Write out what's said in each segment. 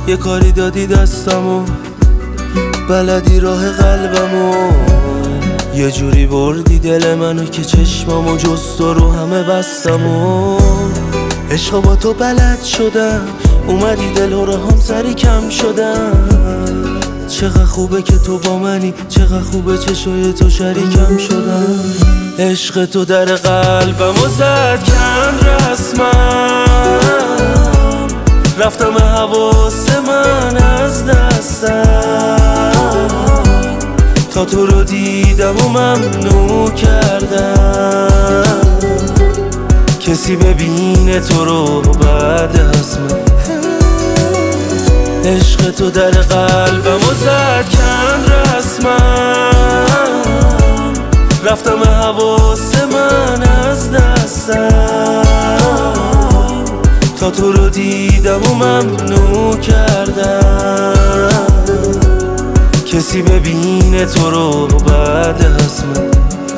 یه کاری دادی دستمو، بلدی راه قلبمو، یه جوری بردی دل منو که چشمامو جز تو رو همه بستمو. عشقا با تو بلد شدم، اومدی دل رو هم سری کم شدم. چقدر خوبه که تو با منی، چقدر خوبه چشای تو شریکم شدم. عشق تو در قلبمو زد کن رسمم، رفتم حواس من از دستم، تا تو رو دیدم و ممنوع کردم کسی ببینه تو رو بعد از من. عشق تو در قلبمو زد کن رسمم، رفتم حواس من از دستم، تا تو رو دیدم و ممنوع کردم کسی ببینه تو رو بعد از من.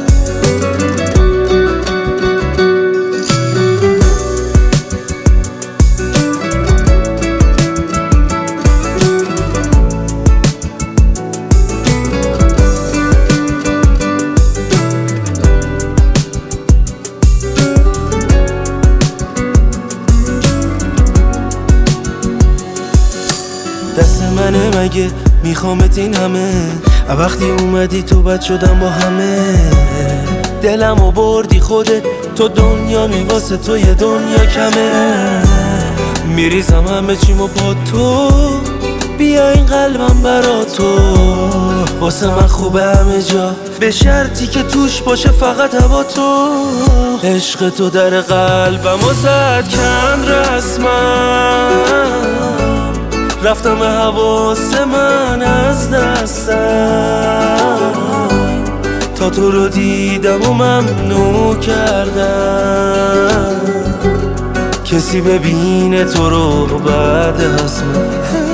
دست منه مگه میخوامت این همه، وقتی اومدی تو بد شدم با همه. دلمو بردی خودت، تو دنیا واسه تو یه دنیا کمه. میریزم همه چیمو با تو، بیا این قلبم برا تو. واسه من خوبه همه جا، به شرطی که توش باشه فقط هوا تو. عشق تو در قلبمو زد کن رسمم، رفتم حواس من از دستم، تا تو رو دیدم و ممنوع کردم کسی ببینه تو رو بعد از من.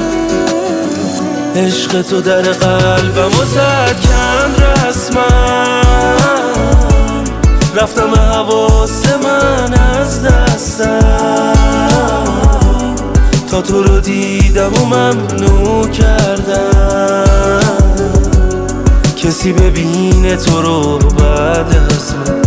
عشق تو در قلبمو زد کن رسمم، رفتم حواس من از دستم، تا تو رو دیدم و ممنوع کردم کسی ببینه تو رو بعد از من.